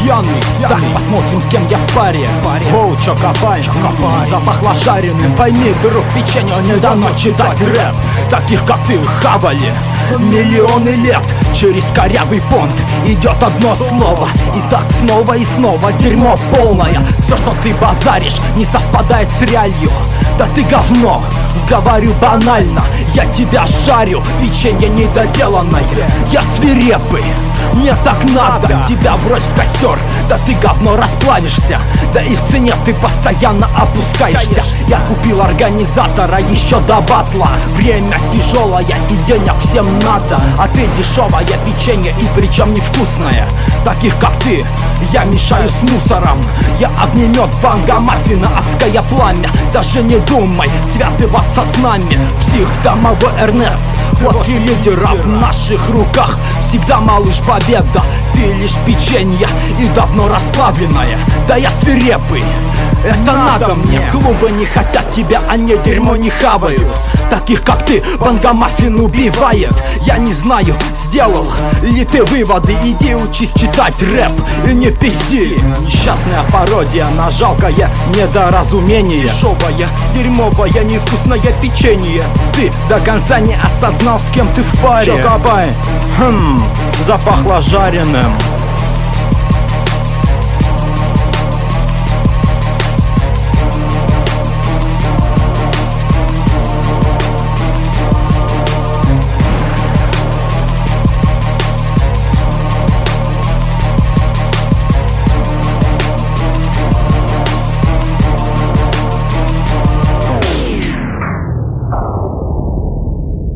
пьяный. Так, посмотрим, с кем я в паре. Оу, Чокобай, запахло жареным. Пойми, друг, печенье не дано читать рэп. Таких, как ты, хавали миллионы лет. Через корявый понт идет одно слово. И так снова и снова дерьмо полное. Все, что ты базаришь, не совпадает с реалью. Да ты говно, говорю банально. Я тебя жарю, печенье недоделанное. Я свирепый, мне так надо. Тебя брось в костер, да ты говно расплавишься. Да и в цене ты постоянно опускаешься. Я купил организатора еще до батла. Время тяжелое и денег всем надо. А ты дешевое печенье и причем невкусное. Таких как ты я мешаю с мусором. Я огнемет, бангомаффина, адское пламя. Даже не думай связываться с нами. Псих, домовой Эрнест, фотки лидера в наших руках. Всегда, малыш, победа. Ты лишь печенье и давно расплавленное. Да я свирепый, это надо мне. Клубы не хотят тебя, они дерьмо не хавают. Таких как ты бангомаффин убивает. Я не знаю, сделал ли ты выводы. Иди учись читать рэп и не пизди. Несчастная пародия на жалкое недоразумение. Дешевое, дерьмовое, невкусное печенье. Ты до конца не осознал, с кем ты в паре. Чокобай, запахло жареным.